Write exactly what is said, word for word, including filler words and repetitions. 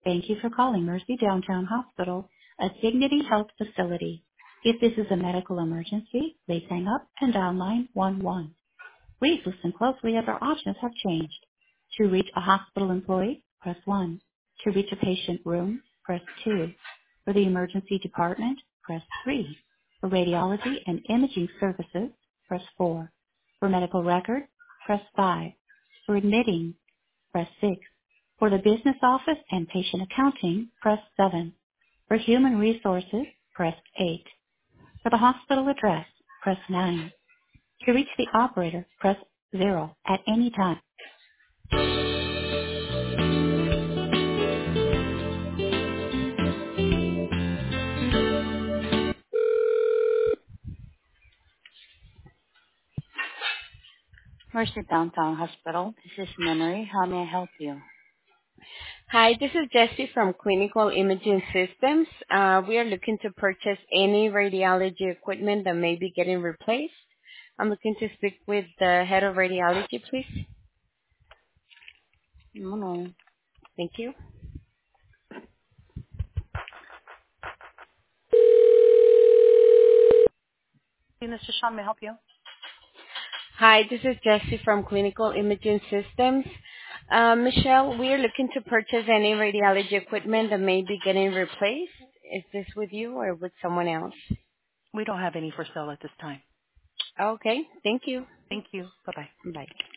Thank you for calling Mercy Downtown Hospital, a Dignity Health facility. If this is a medical emergency, please hang up and dial nine one one. Please listen closely as our options have changed. To reach a hospital employee, press one. To reach a patient room, press two. For the emergency department, press three. For radiology and imaging services, press four. For medical records, press five. For admitting, press six. For the business office and patient accounting, press seven. For human resources, press eight. For the hospital address, press nine. To reach the operator, press zero at any time. Mercy Downtown Hospital, this is Memory. How may I help you? Hi, this is Jessie from Clinical Imaging Systems. Uh, we are looking to purchase any radiology equipment that may be getting replaced. I'm looking to speak with the head of radiology, please. No, no. Thank you. Hey, Mister Sean, may I help you? Hi, this is Jessie from Clinical Imaging Systems. Uh, Michelle, we are looking to purchase any radiology equipment that may be getting replaced. Is this with you or with someone else? We don't have any for sale at this time. Okay, thank you. Thank you. Bye-bye. Bye.